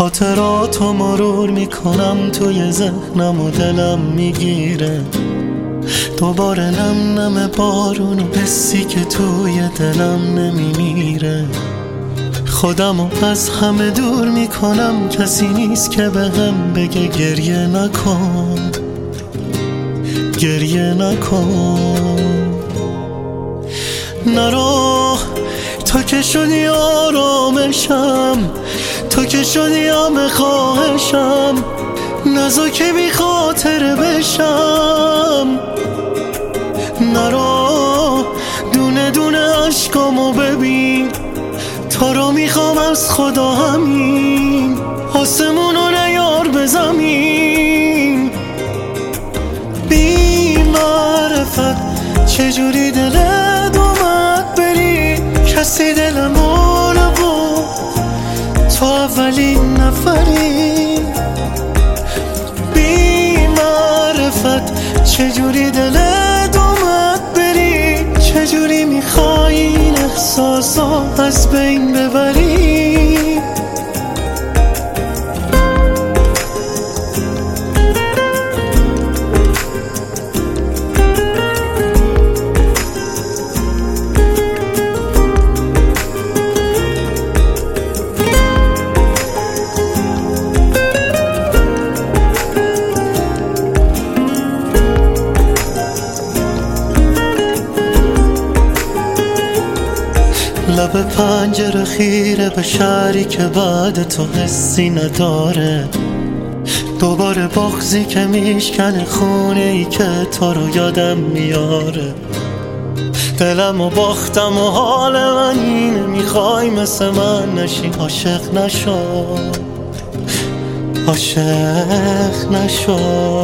خاطراتو مرور میکنم توی ذهنم و دلم میگیره دوباره نم نم بارون و حسی که توی دلم نمیمیره. خودمو از همه دور میکنم، کسی نیست که بهم بگه گریه نکن، گریه نکن. نرو تو که شدی آرامشم، تو که شدی همه خواهشم، نزا که بی خاطر بشم. نرو دونه دونه عشقامو ببین، تو رو میخوام از خدا همین، آسمونو نیار به زمین. بی معرفت چجوری دلت اومد بری، کسی دلمو نبود، تو اولین نفری. بی معرفت چجوری دلت اومد بری، چجوری میخوای این احساسا از بین ببری. لب پنجره خیره به شهری که بعد تو حسی نداره، دوباره بغضی که میشکنه خونه ای که تو رو یادم میاره. دلم و باختم و حال من اینه، میخوای مثل من نشی، عاشق نشو، عاشق نشو.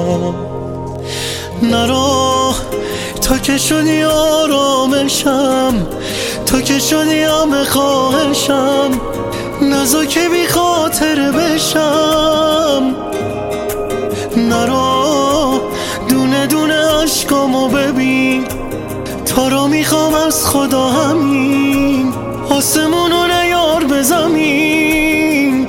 نرو تو که شدی آرامشم، تو که شدی همه خواهشم، نزا که بی خاطر بشم. نرو دونه دونه عشقامو ببین، تو رو میخوام از خدا همین، آسمونو نیار به زمین.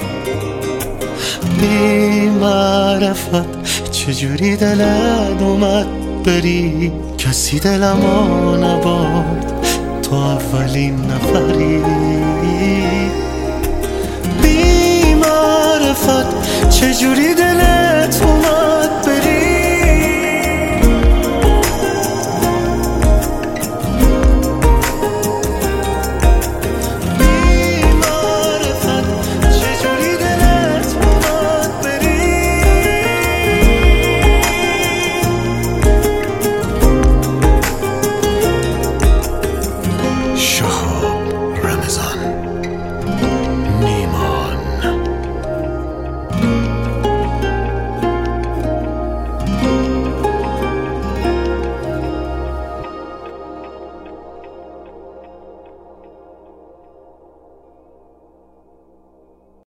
بی معرفت چجوری دلت اومد بری، کسی دلمو نبرد، تو اولین نفری. بی معرفت چجوری دلت